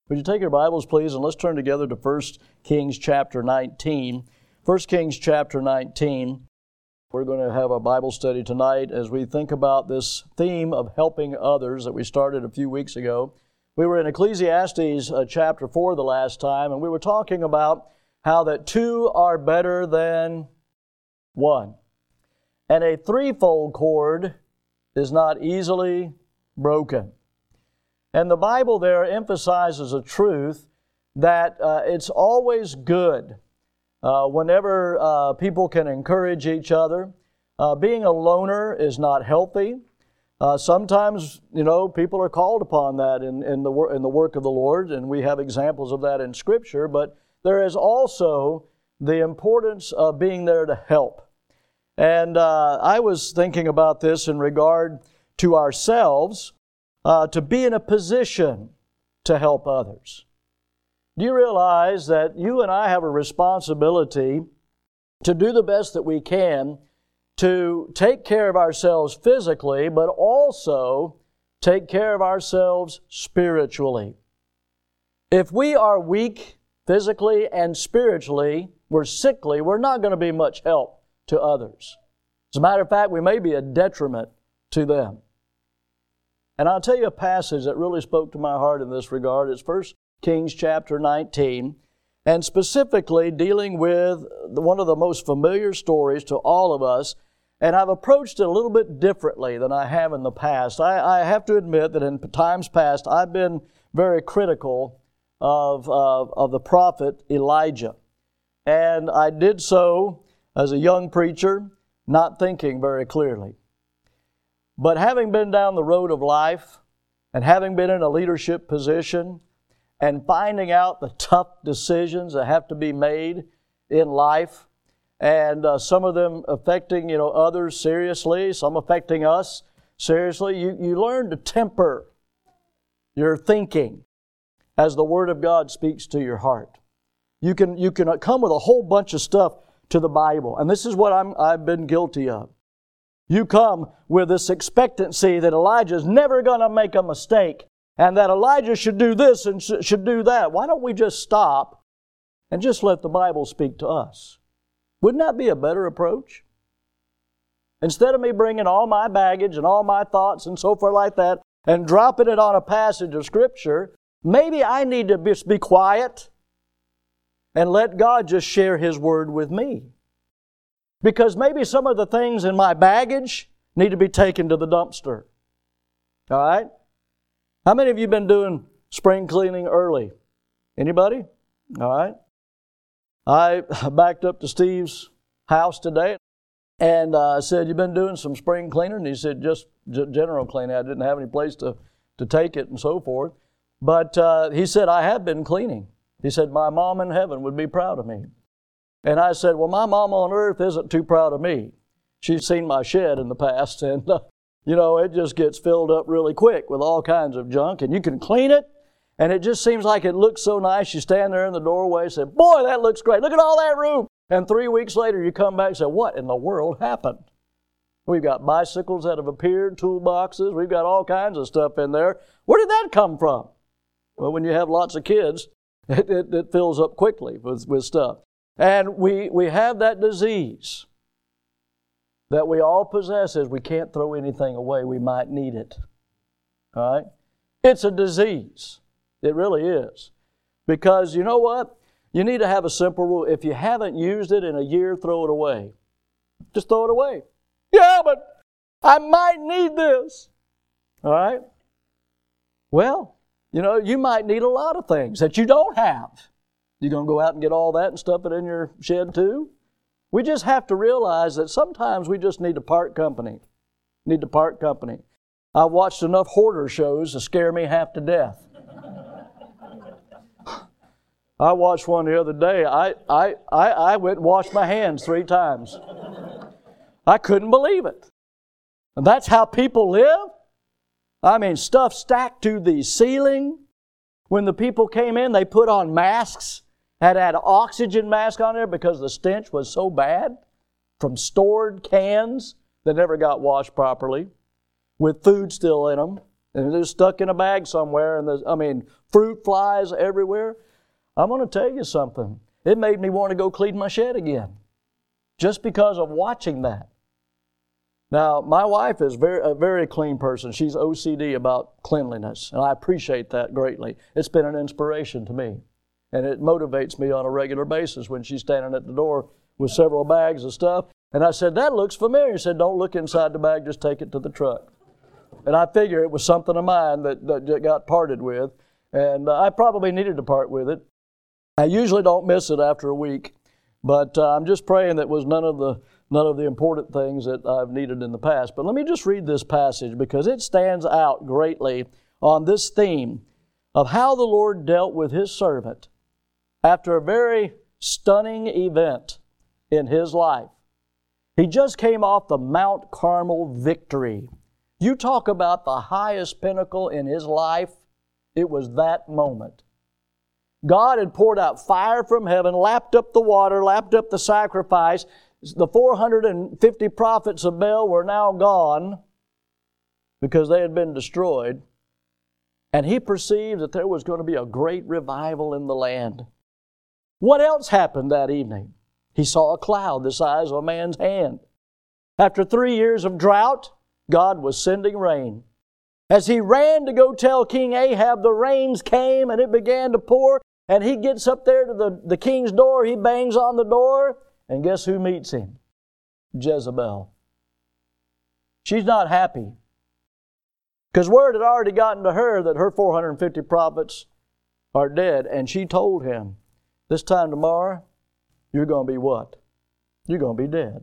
Would you take your Bibles, please, and let's turn together to 1 Kings chapter 19. 1 Kings chapter 19. We're going to have a Bible study tonight as we think about this theme of helping others that we started a few weeks ago. We were in Ecclesiastes chapter 4 the last time, and we were talking about how that two are better than one. And a threefold cord is not easily broken. And the Bible there emphasizes a truth that it's always good whenever people can encourage each other. Being a loner is not healthy. Sometimes, people are called upon that in the work of the Lord, and we have examples of that in Scripture, but there is also the importance of being there to help. And I was thinking about this in regard to ourselves, to be in a position to help others. Do you realize that you and I have a responsibility to do the best that we can to take care of ourselves physically, but also take care of ourselves spiritually? If we are weak physically and spiritually, we're sickly, we're not going to be much help to others. As a matter of fact, we may be a detriment to them. And I'll tell you a passage that really spoke to my heart in this regard. It's 1 Kings chapter 19, and specifically dealing with one of the most familiar stories to all of us. And I've approached it a little bit differently than I have in the past. I have to admit that in times past, I've been very critical of the prophet Elijah. And I did so as a young preacher, not thinking very clearly. But having been down the road of life, and having been in a leadership position, and finding out the tough decisions that have to be made in life, and some of them affecting others seriously, some affecting us seriously, you learn to temper your thinking as the Word of God speaks to your heart. You can come with a whole bunch of stuff to the Bible, and this is what I've been guilty of. You come with this expectancy that Elijah's never going to make a mistake, and that Elijah should do this and should do that. Why don't we just stop and just let the Bible speak to us? Wouldn't that be a better approach? Instead of me bringing all my baggage and all my thoughts and so forth like that and dropping it on a passage of Scripture, maybe I need to just be quiet and let God just share His Word with me. Because maybe some of the things in my baggage need to be taken to the dumpster. All right? How many of you have been doing spring cleaning early? Anybody? All right. I backed up to Steve's house today and I said, "You've been doing some spring cleaning?" And he said, "Just general cleaning. I didn't have any place to take it and so forth." But he said, "I have been cleaning." He said, "My mom in heaven would be proud of me." And I said, "Well, my mom on earth isn't too proud of me. She's seen my shed in the past, and it just gets filled up really quick with all kinds of junk, and you can clean it, and it just seems like it looks so nice. You stand there in the doorway and say, 'Boy, that looks great. Look at all that room.' And 3 weeks later, you come back and say, 'What in the world happened?' We've got bicycles that have appeared, toolboxes. We've got all kinds of stuff in there. Where did that come from?" Well, when you have lots of kids, it fills up quickly with stuff. And we have that disease that we all possess is we can't throw anything away. We might need it. All right? It's a disease. It really is. Because you know what? You need to have a simple rule. If you haven't used it in a year, throw it away. Just throw it away. "Yeah, but I might need this." All right? Well, you might need a lot of things that you don't have. You going to go out and get all that and stuff it in your shed too? We just have to realize that sometimes we just need to part company. I've watched enough hoarder shows to scare me half to death. I watched one the other day. I went and washed my hands 3 times. I couldn't believe it. And that's how people live? I mean, stuff stacked to the ceiling. When the people came in, they put on masks. Had oxygen mask on there because the stench was so bad from stored cans that never got washed properly with food still in them and it's stuck in a bag somewhere, and fruit flies everywhere. I'm going to tell you something. It made me want to go clean my shed again, just because of watching that. Now, my wife is a very clean person. She's OCD about cleanliness, and I appreciate that greatly. It's been an inspiration to me, and it motivates me on a regular basis when she's standing at the door with several bags of stuff. And I said, that looks familiar. He said, don't look inside the bag, just take it to the truck. And I figure it was something of mine that got parted with, and I probably needed to part with it. I usually don't miss it after a week, but I'm just praying that was none of the important things that I've needed in the past. But let me just read this passage because it stands out greatly on this theme of how the Lord dealt with His servant after a very stunning event in his life. He just came off the Mount Carmel victory. You talk about the highest pinnacle in his life, it was that moment. God had poured out fire from heaven, lapped up the water, lapped up the sacrifice. The 450 prophets of Baal were now gone because they had been destroyed. And he perceived that there was going to be a great revival in the land. What else happened that evening? He saw a cloud the size of a man's hand. After 3 years of drought, God was sending rain. As he ran to go tell King Ahab, the rains came and it began to pour. And he gets up there to the king's door. He bangs on the door. And guess who meets him? Jezebel. She's not happy. Because word had already gotten to her that her 450 prophets are dead. And she told him, this time tomorrow, you're going to be what? You're going to be dead.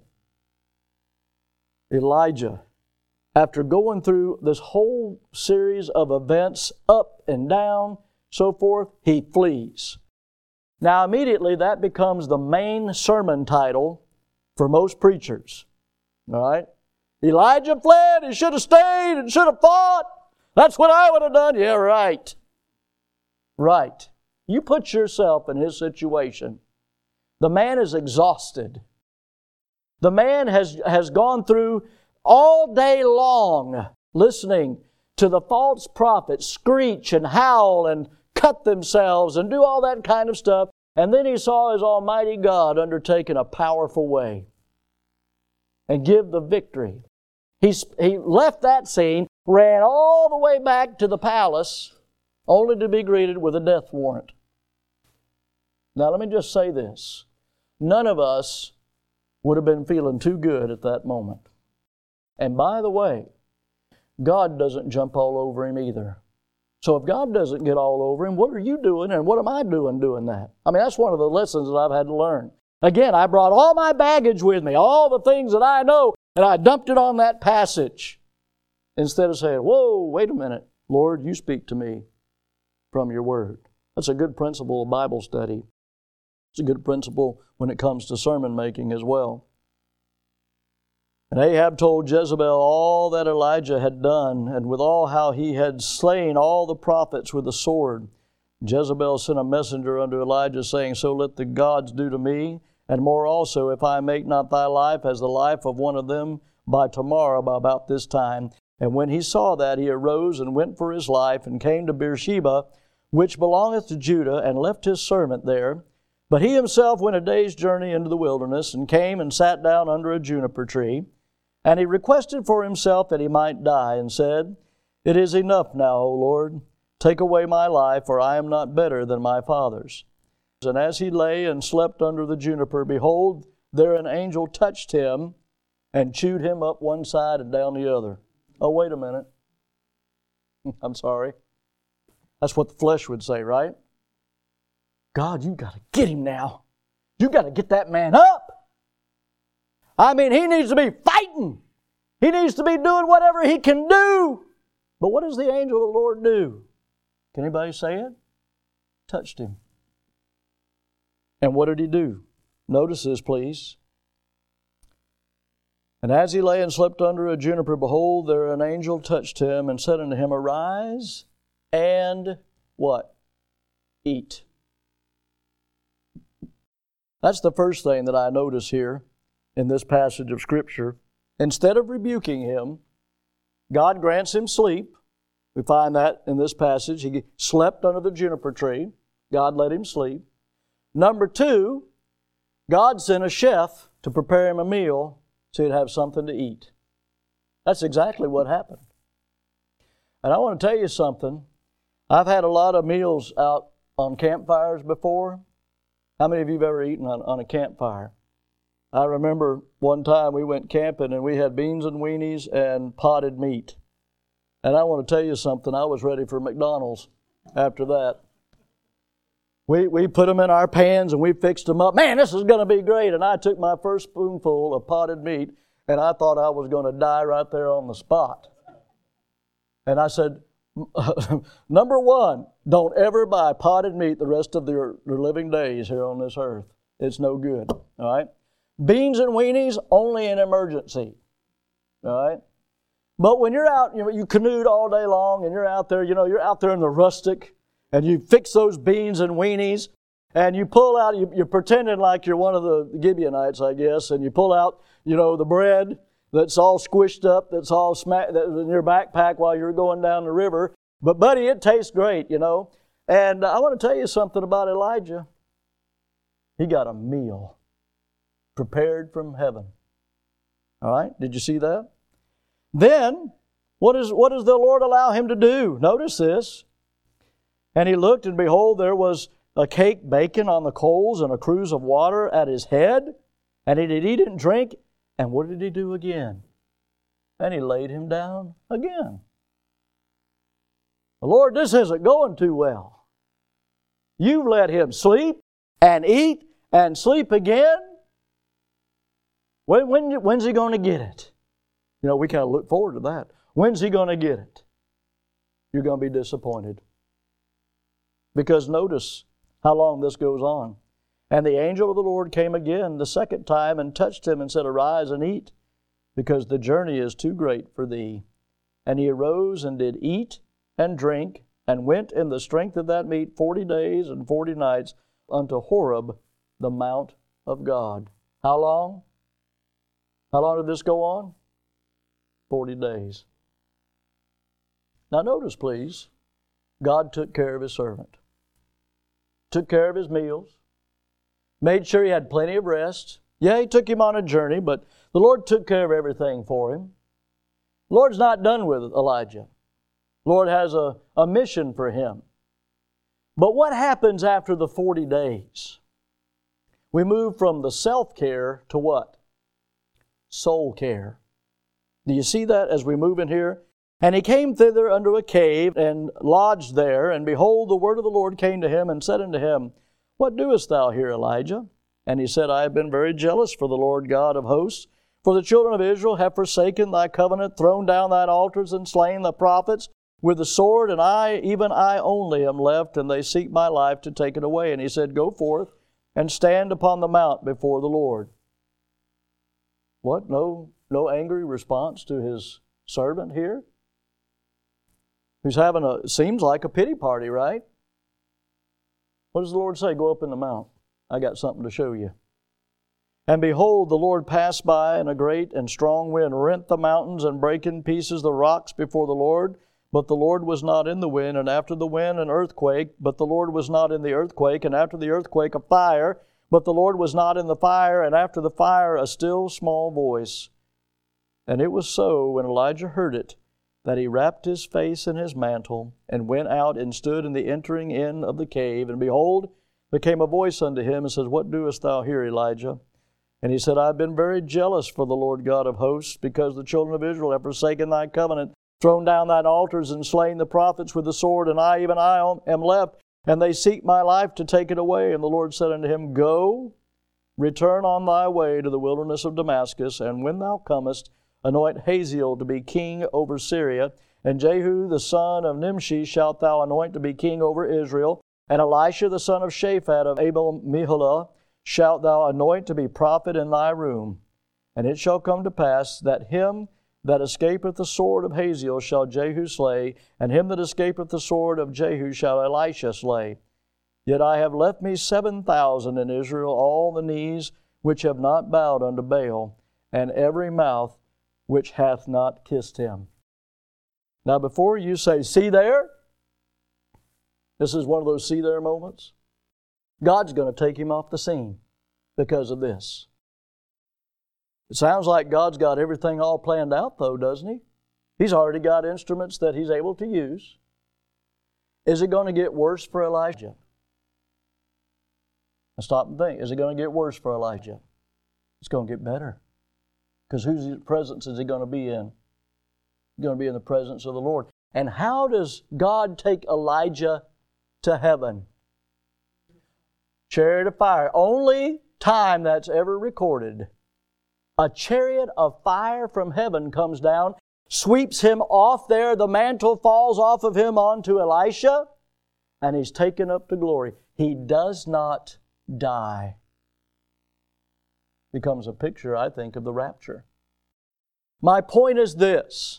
Elijah, after going through this whole series of events, up and down, so forth, he flees. Now immediately that becomes the main sermon title for most preachers. All right? Elijah fled, he should have stayed and should have fought. That's what I would have done. Yeah, right. Right. You put yourself in his situation. The man is exhausted. The man has gone through all day long listening to the false prophets screech and howl and cut themselves and do all that kind of stuff. And then he saw his Almighty God undertake in a powerful way and give the victory. He left that scene, ran all the way back to the palace, only to be greeted with a death warrant. Now let me just say this. None of us would have been feeling too good at that moment. And by the way, God doesn't jump all over him either. So if God doesn't get all over him, what are you doing and what am I doing that? That's one of the lessons that I've had to learn. Again, I brought all my baggage with me, all the things that I know, and I dumped it on that passage. Instead of saying, whoa, wait a minute, Lord, you speak to me from your word. That's a good principle of Bible study. It's a good principle when it comes to sermon making as well. And Ahab told Jezebel all that Elijah had done, and withal how he had slain all the prophets with the sword. Jezebel sent a messenger unto Elijah, saying, so let the gods do to me, and more also, if I make not thy life as the life of one of them by tomorrow, by about this time. And when he saw that, he arose and went for his life, and came to Beersheba, which belongeth to Judah, and left his servant there. But he himself went a day's journey into the wilderness, and came and sat down under a juniper tree. And he requested for himself that he might die, and said, it is enough now, O Lord. Take away my life, for I am not better than my fathers. And as he lay and slept under the juniper, behold, there an angel touched him and chewed him up one side and down the other. Oh, wait a minute. I'm sorry. That's what the flesh would say, right? God, you got to get him now. You got to get that man up. He needs to be fighting. He needs to be doing whatever he can do. But what does the angel of the Lord do? Can anybody say it? Touched him. And what did he do? Notice this, please. And as he lay and slept under a juniper, behold, there an angel touched him and said unto him, arise and what? Eat. That's the first thing that I notice here in this passage of Scripture. Instead of rebuking him, God grants him sleep. We find that in this passage. He slept under the juniper tree. God let him sleep. Number 2, God sent a chef to prepare him a meal so he'd have something to eat. That's exactly what happened. And I want to tell you something. I've had a lot of meals out on campfires before. How many of you have ever eaten on a campfire? I remember one time we went camping and we had beans and weenies and potted meat. And I want to tell you something. I was ready for McDonald's after that. We put them in our pans and we fixed them up. Man, this is going to be great. And I took my first spoonful of potted meat and I thought I was going to die right there on the spot. And I said, number 1, don't ever buy potted meat the rest of your living days here on this earth. It's no good. All right? Beans and weenies, only in emergency. All right? But when you're out, you canoed all day long and you're out there, you're out there in the rustic and you fix those beans and weenies and you pull out, you're pretending like you're one of the Gibeonites, I guess, and you pull out, the bread that's all squished up, that's all smacked in your backpack while you're going down the river. But buddy, it tastes great, And I want to tell you something about Elijah. He got a meal prepared from heaven. All right? Did you see that? Then, what does the Lord allow him to do? Notice this. And he looked, and behold, there was a cake baking on the coals and a cruse of water at his head. And he did eat and drink. And what did he do again? And he laid him down again. Lord, this isn't going too well. You've let him sleep and eat and sleep again. When's he going to get it? We kind of look forward to that. When's he going to get it? You're going to be disappointed. Because notice how long this goes on. And the angel of the Lord came again the second time and touched him and said, Arise and eat, because the journey is too great for thee. And he arose and did eat and drink, and went in the strength of that meat 40 days and 40 nights unto Horeb, the mount of God. How long? How long did this go on? 40 days. Now notice, please, God took care of His servant. Took care of his meals. Made sure he had plenty of rest. Yeah, He took him on a journey, but the Lord took care of everything for him. The Lord's not done with Elijah. The Lord has a mission for him. But what happens after the 40 days? We move from the self-care to what? Soul care. Do you see that as we move in here? And he came thither unto a cave, and lodged there. And behold, the word of the Lord came to him, and said unto him, What doest thou here, Elijah? And he said, I have been very jealous for the Lord God of hosts. For the children of Israel have forsaken thy covenant, thrown down thine altars, and slain the prophets with the sword. And I, even I only, am left, and they seek my life to take it away. And he said, Go forth, and stand upon the mount before the Lord. What? No angry response to his servant here? Who's having seems like a pity party, right? What does the Lord say? Go up in the mount. I got something to show you. And behold, the Lord passed by, and a great and strong wind rent the mountains and brake in pieces the rocks before the Lord. But the Lord was not in the wind, and after the wind an earthquake. But the Lord was not in the earthquake, and after the earthquake a fire. But the Lord was not in the fire, and after the fire a still small voice. And it was so, when Elijah heard it, that he wrapped his face in his mantle, and went out and stood in the entering in of the cave. And behold, there came a voice unto him, and says, What doest thou here, Elijah? And he said, I have been very jealous for the Lord God of hosts, because the children of Israel have forsaken thy covenant, thrown down thine altars, and slain the prophets with the sword, and I, even I, am left, and they seek my life to take it away. And the Lord said unto him, Go, return on thy way to the wilderness of Damascus, and when thou comest, anoint Hazael to be king over Syria, and Jehu the son of Nimshi shalt thou anoint to be king over Israel, and Elisha the son of Shaphat of Abel-Meholah shalt thou anoint to be prophet in thy room. And it shall come to pass that him that escapeth the sword of Hazael shall Jehu slay, and him that escapeth the sword of Jehu shall Elisha slay. Yet I have left me 7,000 in Israel, all the knees which have not bowed unto Baal, and every mouth which hath not kissed him. Now, before you say, see there, this is one of those see there moments. God's going to take him off the scene because of this. It sounds like God's got everything all planned out, though, doesn't he? He's already got instruments that he's able to use. Is it going to get worse for Elijah? Now stop and think. Is it going to get worse for Elijah? It's going to get better. Because whose presence is he going to be in? He's going to be in the presence of the Lord. And how does God take Elijah to heaven? Chariot of fire. Only time that's ever recorded. A chariot of fire from heaven comes down, sweeps him off there. The mantle falls off of him onto Elisha, and he's taken up to glory. He does not die. Becomes a picture, I think, of the rapture. My point is this.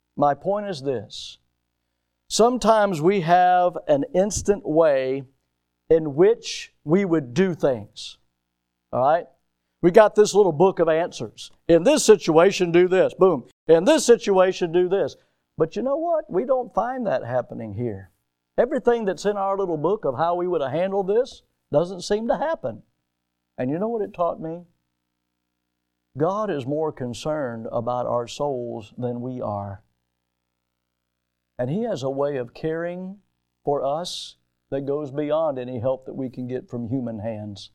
Sometimes we have an instant way in which we would do things. All right? We got this little book of answers. In this situation, do this. Boom. In this situation, do this. But you know what? We don't find that happening here. Everything that's in our little book of how we would have handled this doesn't seem to happen. And you know what it taught me? God is more concerned about our souls than we are. And He has a way of caring for us that goes beyond any help that we can get from human hands.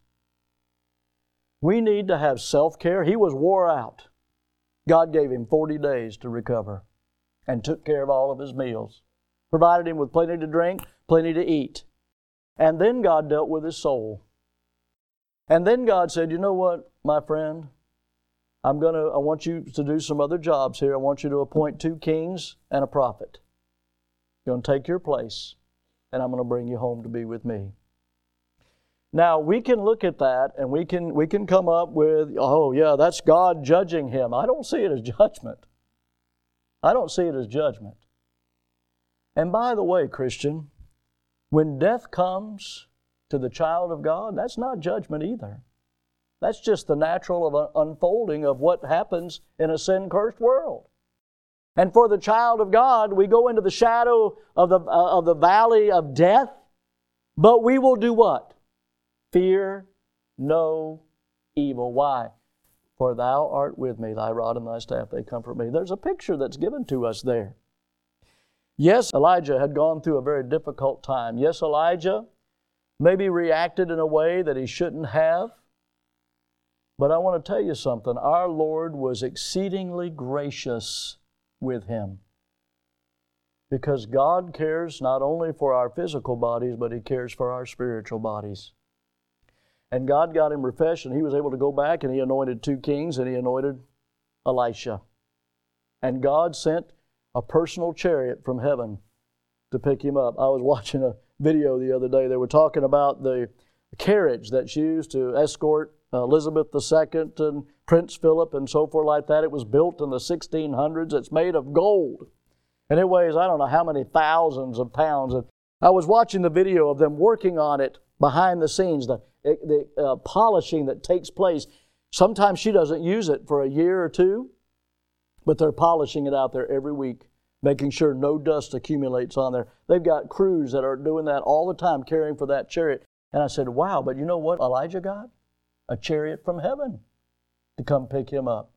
We need to have self-care. He was wore out. God gave him 40 days to recover and took care of all of his meals. Provided him with plenty to drink, plenty to eat. And then God dealt with his soul. And then God said, you know what, my friend? I want you to do some other jobs here. I want you to appoint 2 kings and a prophet. You're going to take your place, and I'm going to bring you home to be with me. Now, we can look at that, and we can come up with, oh, yeah, that's God judging him. I don't see it as judgment. I don't see it as judgment. And by the way, Christian, when death comes to the child of God, that's not judgment either. That's just the natural unfolding of what happens in a sin-cursed world. And for the child of God, we go into the shadow of the valley of death, but we will do what? Fear no evil. Why? For thou art with me, thy rod and thy staff, they comfort me. There's a picture that's given to us there. Yes, Elijah had gone through a very difficult time. Yes, Elijah maybe reacted in a way that he shouldn't have. But I want to tell you something. Our Lord was exceedingly gracious with him. Because God cares not only for our physical bodies, but He cares for our spiritual bodies. And God got him refreshed, and he was able to go back, and he anointed 2 kings, and he anointed Elisha. And God sent a personal chariot from heaven to pick him up. I was watching a video the other day. They were talking about the carriage that's used to escort Elizabeth II and Prince Philip and so forth like that. It was built in the 1600s. It's made of gold. And it weighs, I don't know how many thousands of pounds. And I was watching the video of them working on it behind the scenes, the polishing that takes place. Sometimes she doesn't use it for a year or 2, but they're polishing it out there every week, making sure no dust accumulates on there. They've got crews that are doing that all the time, caring for that chariot. And I said, wow, but you know what Elijah got? A chariot from heaven to come pick him up.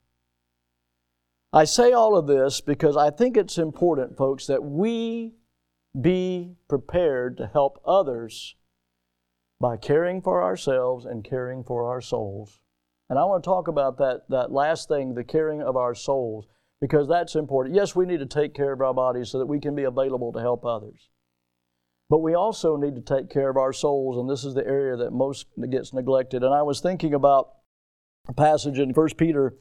I say all of this because I think it's important, folks, that we be prepared to help others by caring for ourselves and caring for our souls. And I want to talk about that last thing, the caring of our souls, because that's important. Yes, we need to take care of our bodies so that we can be available to help others. But we also need to take care of our souls, and this is the area that most gets neglected. And I was thinking about a passage in 1 Peter,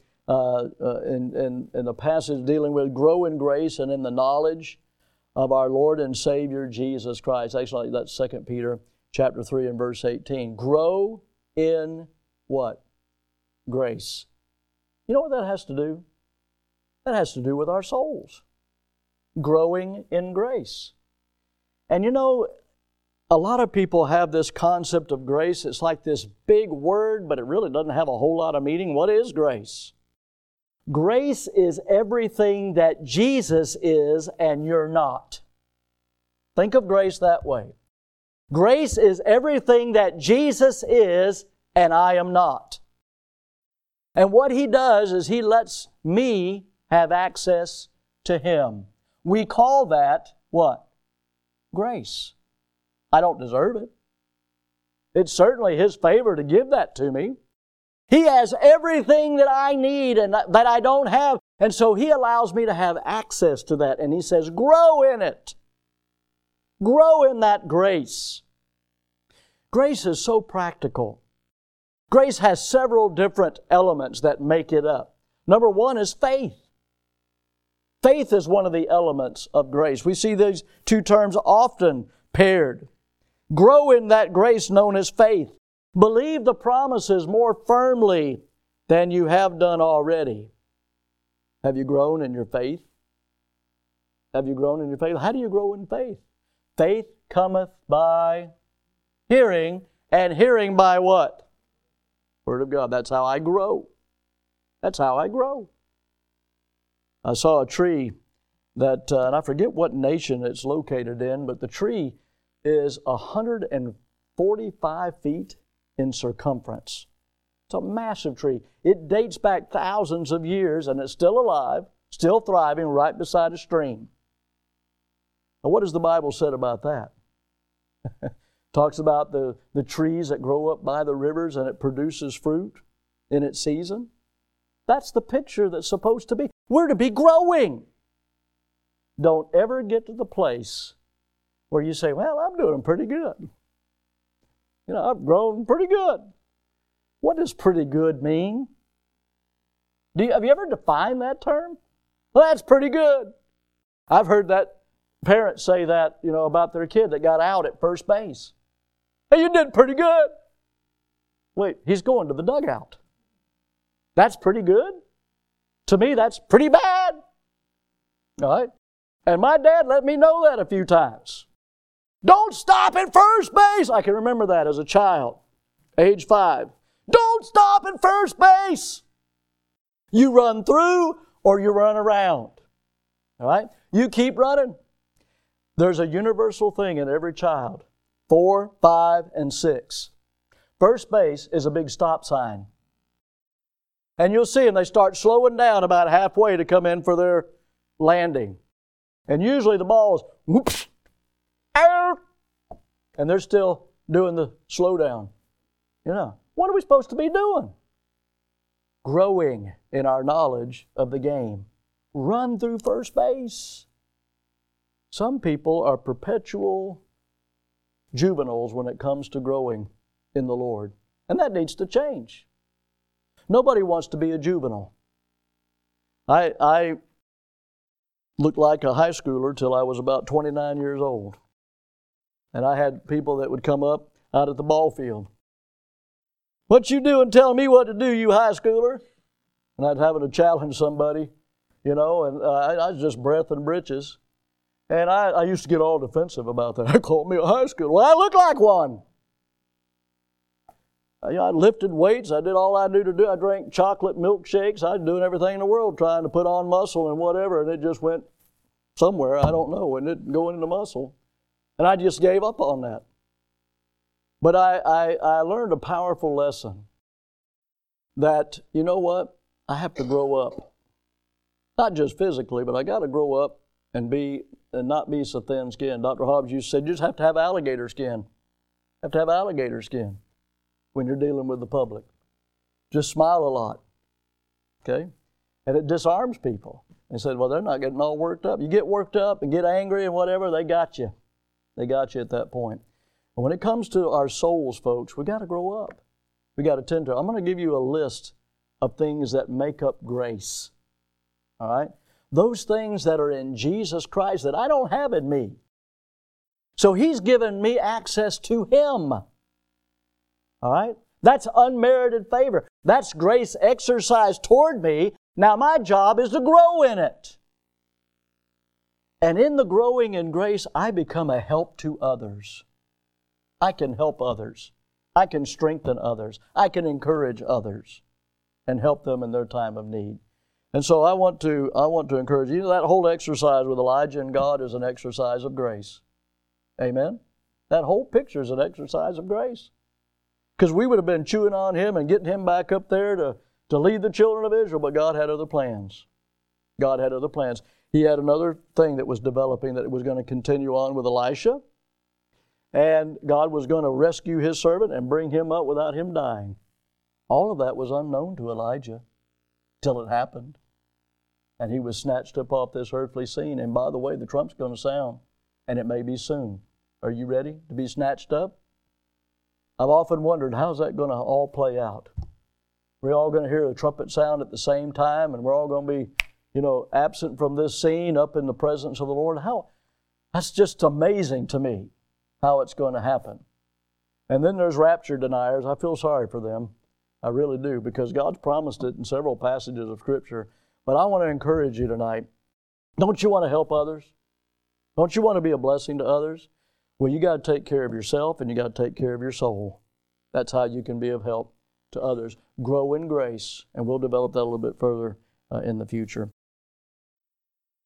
in the passage dealing with grow in grace and in the knowledge of our Lord and Savior Jesus Christ. Actually, that's 2 Peter chapter 3 and verse 18. Grow in what? Grace. You know what that has to do? That has to do with our souls. Growing in grace. And you know, a lot of people have this concept of grace. It's like this big word, but it really doesn't have a whole lot of meaning. What is grace? Grace is everything that Jesus is and you're not. Think of grace that way. Grace is everything that Jesus is and I am not. And what He does is He lets me have access to Him. We call that what? Grace. I don't deserve it. It's certainly His favor to give that to me. He has everything that I need and that I don't have. And so He allows me to have access to that. And He says, grow in it. Grow in that grace. Grace is so practical. Grace has several different elements that make it up. Number one is faith. Faith is one of the elements of grace. We see these two terms often paired. Grow in that grace known as faith. Believe the promises more firmly than you have done already. Have you grown in your faith? Have you grown in your faith? How do you grow in faith? Faith cometh by hearing, and hearing by what? Word of God. That's how I grow. That's how I grow. I saw a tree that, and I forget what nation it's located in, but the tree is 145 feet in circumference. It's a massive tree. It dates back thousands of years, and it's still alive, still thriving right beside a stream. Now, what does the Bible say about that? Talks about the trees that grow up by the rivers and it produces fruit in its season. That's the picture that's supposed to be. We're to be growing. Don't ever get to the place where you say, well, I'm doing pretty good. You know, I've grown pretty good. What does pretty good mean? Have you ever defined that term? Well, that's pretty good. I've heard that parents say that, about their kid that got out at first base. Hey, you did pretty good. Wait, he's going to the dugout. That's pretty good? To me, that's pretty bad. All right? And my dad let me know that a few times. Don't stop at first base. I can remember that as a child, age 5. Don't stop at first base. You run through or you run around. All right? You keep running. There's a universal thing in every child. 4, 5, and 6. First base is a big stop sign. And you'll see them, they start slowing down about halfway to come in for their landing. And usually the ball is whoops, out, and they're still doing the slowdown. What are we supposed to be doing? Growing in our knowledge of the game. Run through first base. Some people are perpetual juveniles when it comes to growing in the Lord. And that needs to change. Nobody wants to be a juvenile. I looked like a high schooler till I was about 29 years old. And I had people that would come up out at the ball field. What you doing telling me what to do, you high schooler? And I'd having to challenge somebody, and I was just breath and britches. And I used to get all defensive about that. They called me a high schooler. Well, I look like one. I lifted weights. I did all I knew to do. I drank chocolate milkshakes. I was doing everything in the world trying to put on muscle and whatever, and it just went somewhere. I don't know. And it going into muscle. And I just gave up on that. But I learned a powerful lesson that, you know what? I have to grow up. Not just physically, but I got to grow up and not be so thin-skinned. Dr. Hobbs used to say, you just have to have alligator skin. Have to have alligator skin when you're dealing with the public. Just smile a lot. Okay? And it disarms people. They said, well, they're not getting all worked up. You get worked up and get angry and whatever, they got you. They got you at that point. And when it comes to our souls, folks, we got to grow up. We got to tend to. I'm going to give you a list of things that make up grace. All right? Those things that are in Jesus Christ that I don't have in me. So He's given me access to Him. All right? That's unmerited favor. That's grace exercised toward me. Now my job is to grow in it. And in the growing in grace, I become a help to others. I can help others. I can strengthen others. I can encourage others and help them in their time of need. And so I want to encourage you. That whole exercise with Elijah and God is an exercise of grace. Amen? That whole picture is an exercise of grace. Because we would have been chewing on him and getting him back up there to lead the children of Israel, but God had other plans. God had other plans. He had another thing that was developing that was going to continue on with Elisha. And God was going to rescue his servant and bring him up without him dying. All of that was unknown to Elijah till it happened. And he was snatched up off this earthly scene. And by the way, the trump's going to sound, and it may be soon. Are you ready to be snatched up? I've often wondered, how's that going to all play out? We're all going to hear the trumpet sound at the same time, and we're all going to be, absent from this scene, up in the presence of the Lord. That's just amazing to me, how it's going to happen. And then there's rapture deniers. I feel sorry for them. I really do, because God's promised it in several passages of Scripture. But I want to encourage you tonight. Don't you want to help others? Don't you want to be a blessing to others? Well, you got to take care of yourself, and you got to take care of your soul. That's how you can be of help to others. Grow in grace, and we'll develop that a little bit further in the future.